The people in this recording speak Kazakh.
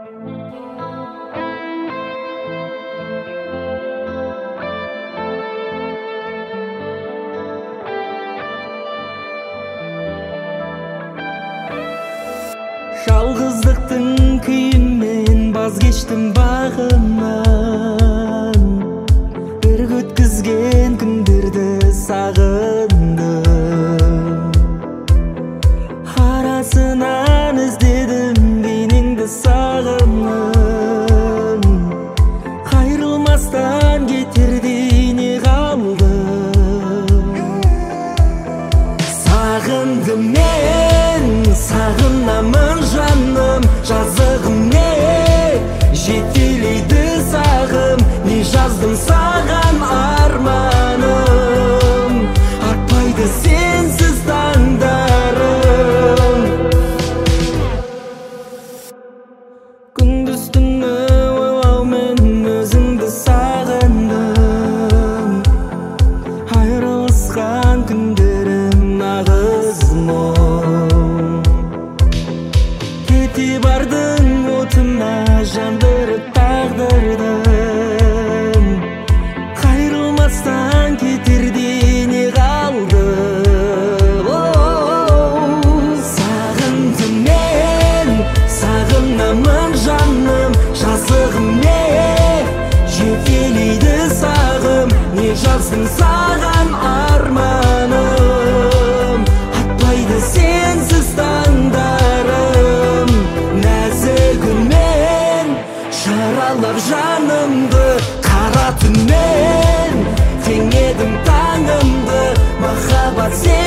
Жалғыздықтың күйінен баз кештім бағымнан, бір өткізген күндерді сағындым. Арасынан іздедім бейнеңді сағымның, қайрылмастан кетердей не қалды. Сағындым мен, сағынамын жаным, жазығым не жетелейді сағым. Не жаздым саған арманым, артпайды сенсіз таңдарым. Күндіз түні ойлаумен өзіңді сағындым, айырылысқан күндерім нағыз мұң. Кете бардың отына жандырып тағдырдым, қайрылмастан кетердей не қалды. Сағындым мен, сағынамын жаным, жазығым не жетелейді сағым. Не жаздым саған арманым, атпайды сенсіз таңдарым. Нәзік үнмен жаралап жанымды, қара түнмен теңедім таңымды. Махаббат сен